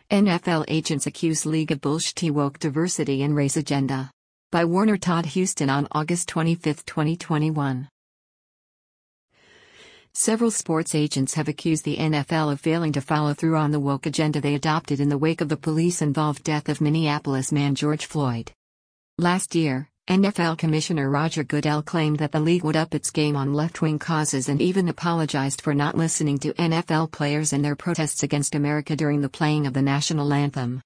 NFL agents accuse league of bullshit woke diversity and race agenda. By Warner Todd Huston on August 25, 2021. Several sports agents have accused the NFL of failing to follow through on the woke agenda they adopted in the wake of the police-involved death of Minneapolis man George Floyd. Last year, NFL Commissioner Roger Goodell claimed that the league would up its game on left-wing causes and even apologized for not listening to NFL players and their protests against America during the playing of the national anthem.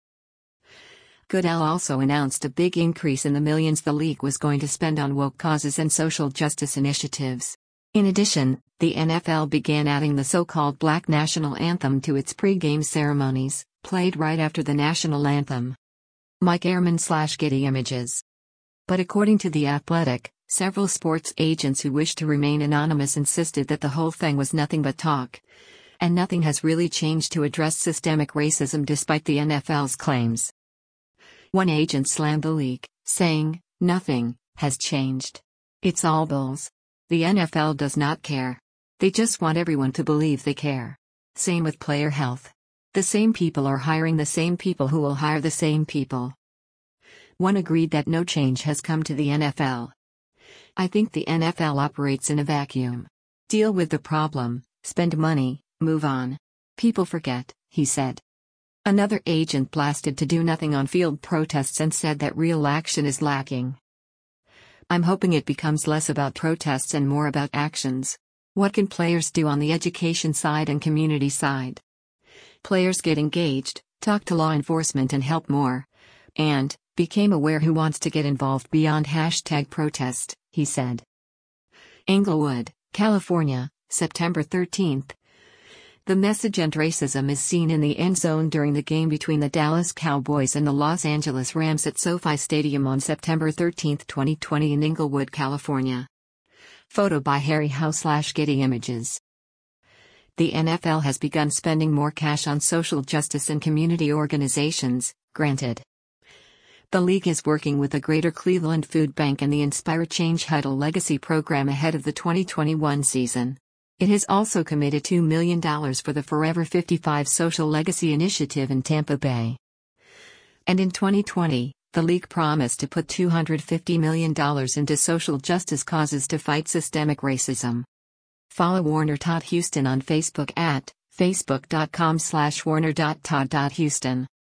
Goodell also announced a big increase in the millions the league was going to spend on woke causes and social justice initiatives. In addition, the NFL began adding the so-called Black National Anthem to its pre-game ceremonies, played right after the national anthem. Mike Ehrman/Getty Images. But according to The Athletic, several sports agents who wished to remain anonymous insisted that the whole thing was nothing but talk. And nothing has really changed to address systemic racism despite the NFL's claims. One agent slammed the league, saying, "Nothing has changed. It's all bulls. The NFL does not care. They just want everyone to believe they care. Same with player health. The same people are hiring the same people who will hire the same people." One agreed that no change has come to the NFL. "I think the NFL operates in a vacuum. Deal with the problem, spend money, move on. People forget," he said. Another agent blasted to do nothing on field protests and said that real action is lacking. "I'm hoping it becomes less about protests and more about actions. What can players do on the education side and community side? Players get engaged, talk to law enforcement and help more. And became aware who wants to get involved beyond #protest, he said. Inglewood, California, September 13. The message and racism is seen in the end zone during the game between the Dallas Cowboys and the Los Angeles Rams at SoFi Stadium on September 13, 2020 in Inglewood, California. Photo by Harry Howe/Getty Images. The NFL has begun spending more cash on social justice and community organizations, granted. The league is working with the Greater Cleveland Food Bank and the Inspire Change Huddle Legacy program ahead of the 2021 season. It has also committed $2 million for the Forever 55 Social Legacy Initiative in Tampa Bay. And in 2020, the league promised to put $250 million into social justice causes to fight systemic racism. Follow Warner Todd Huston on Facebook at facebook.com/warner.todd.huston.